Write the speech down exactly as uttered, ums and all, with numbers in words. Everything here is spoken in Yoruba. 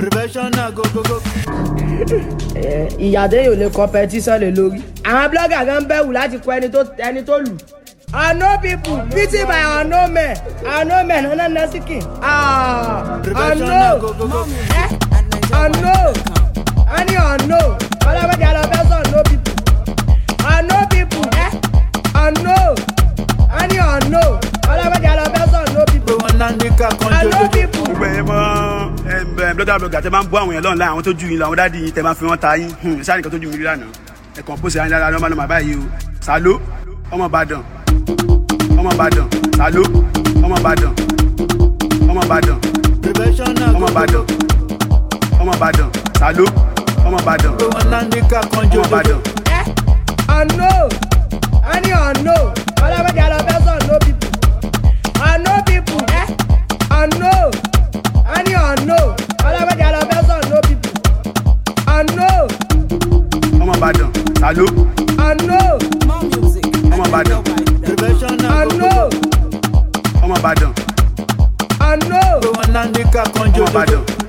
Professional go go go. Ìyá dé yóò lè competition lè lórí. Àwọn blogger gan bẹ̀rù láti kọ ẹni tó ẹni tó lù. I know people beaten by unknown men. Unknown men ọ̀nà nẹ́sìkì. Professional go go go. Unknown. Any unknown. Ọlọ́mọdé alọ́fẹ́ sọ unknown people. Unknown people. Unknown. Any unknown. Ọlọ́mọdé alọ́fẹ́ sọ unknown people. Unknown people. blogger blogger tẹ máa ń bọ́ àwọn èèyàn lọ́nà àwọn tó ju yín lọ àwọn dáàdi yín tẹ máa fi wọ́n ta yín ṣáà nìkan tó ju mi rí lánàá ẹ̀kan pósì ayé dáadáa lọ́mọ lọ́mọ báyìí o Sàló ọmọ Ìbàdàn ọmọ Ìbàdàn Sàló ọmọ Ìbàdàn ọmọ Ìbàdàn ọmọ Ìbàdàn ọmọ Ìbàdàn Sàló ọmọ Ìbàdàn ọmọ Ìbàdàn. Unknown, any unknown, ọlọ́mọdé alọ́fẹ́ sọ unknown people. Unknown people, unknown, any unknown, ọlọ́mọdé alọ́fẹ́ sọ unknown people. Unknown. ọmọ Ìbàdàn Sàló. Unknown. ọmọ Ìbàdàn. Unknown. ọmọ Ìbàdàn. Unknown. ọmọ Ìbàdàn.